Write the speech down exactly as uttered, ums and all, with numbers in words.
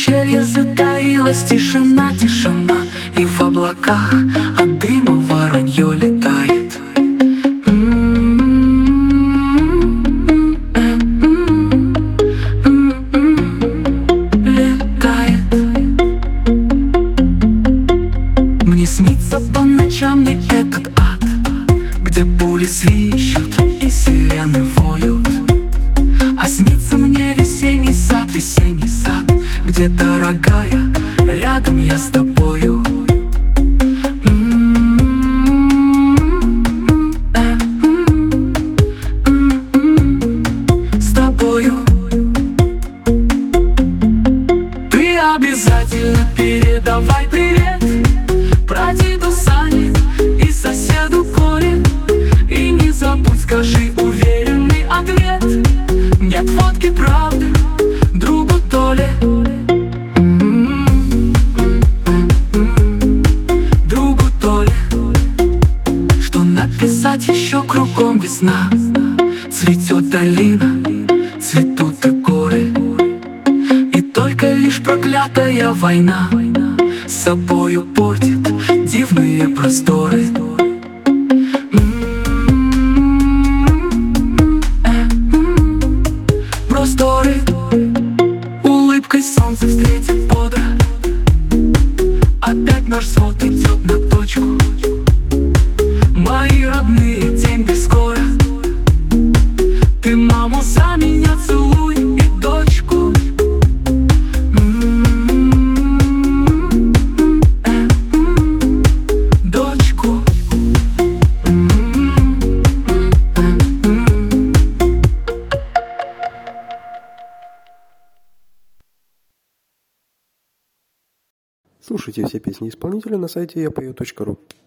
ущелье затаилась тишина, тишина, и в облаках от дыма воронье летает. Летает. Мне снится по ночам не этот ад, где пули свищут и сирены воют, а снится мне весенний сад, весенний сад, где, дорогая, рядом я с тобою. С тобою. Ты обязательно передавай привет прадеду Сане и соседу Коле, и не забудь, скажи уверенный ответ: нет фотки правды другу Толе. Другу Толе. Что написать еще? Кругом весна, цветет долина, цветут и горы, и только лишь проклятая война с собою портит дивные просторы. Просторы. Улыбкой солнце встретит бодро, опять наш свод идет на точку. Мои родные, деньги скоро. Ты маму за меня целуй и дочку. Дочку. Слушайте все песни исполнителя на сайте я пою точка ру.